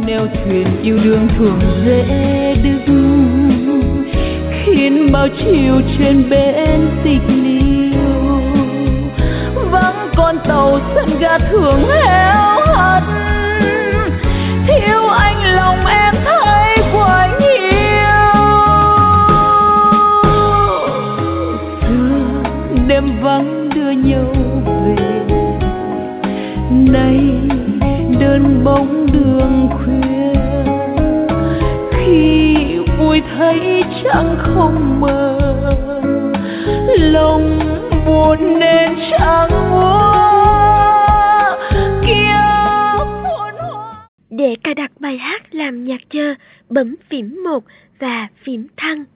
neo thuyền yêu đương thường dễ đứt, khiến bao chiều trên bến tịch liêu vắng con tàu sân ga thường héo hắt. Thiếu anh lòng em thấy quá nhiều. Xưa đêm vắng đưa nhau về, nay đơn bóng đường khuya. Khi vui thấy chẳng không mơ, lòng buồn nên chẳng mua kia muôn hoa. Để cài đặt bài hát làm nhạc chờ, bấm phím 1 và phím thăng.